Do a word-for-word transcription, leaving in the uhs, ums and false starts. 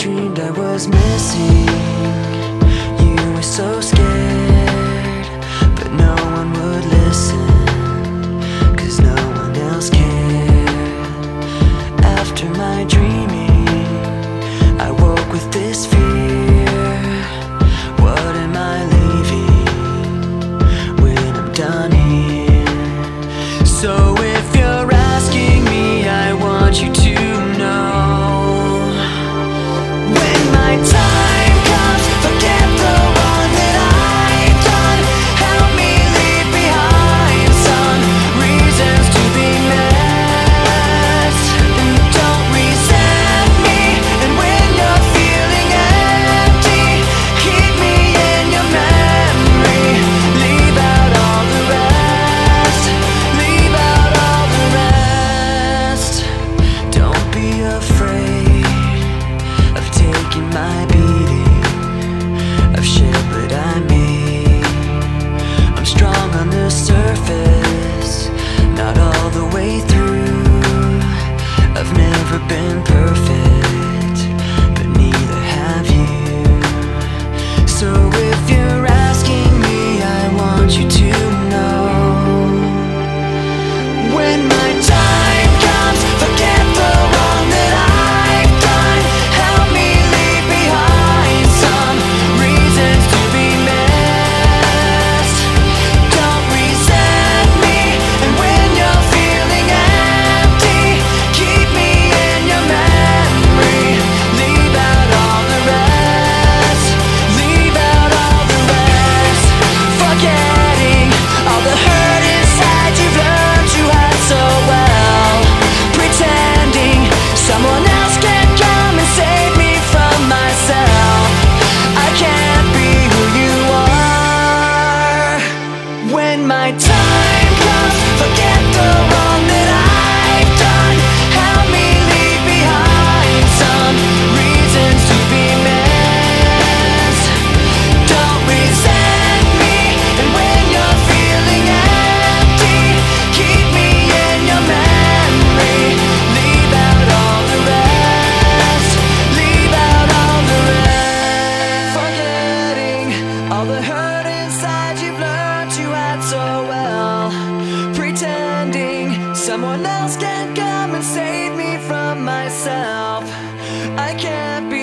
dreamed I was missing. You were so scared, but no one would listen, 'cause no one else cared. After my dreaming, I woke with this fear. What am I leaving when I'm done here? So if you're asking me, I want you to know, when my time comes, forget the wrong that I've done. Help me leave behind some reasons to be met. And don't resent me. And when you're feeling empty, keep me in your memory. Leave out all the rest. Leave out all the rest. Don't be afraid of taking my beating, of shit that I made. I'm strong on the surface, not all the way through. I've never been perfect, but neither have you. So if you're asking me, I want you to know, when my time comes, forget the wrong that I've done. Help me leave behind some reasons to be missed. Don't resent me. And when you're feeling empty, keep me in your memory. Leave out all the rest. Leave out all the rest. Forgetting all the hurt inside you've learned you had so well. Pretending someone else can come and save me from myself. I can't be who you are. When my time comes, forget the wrong that I've done. Help me leave behind some reasons to be missed. Don't resent me. And when you're feeling empty, keep me in your memory. Leave out all the rest. Leave out all the rest. Forgetting all the hurt inside you've learned you had so well. Pretending someone else can come and save me from myself. I can't be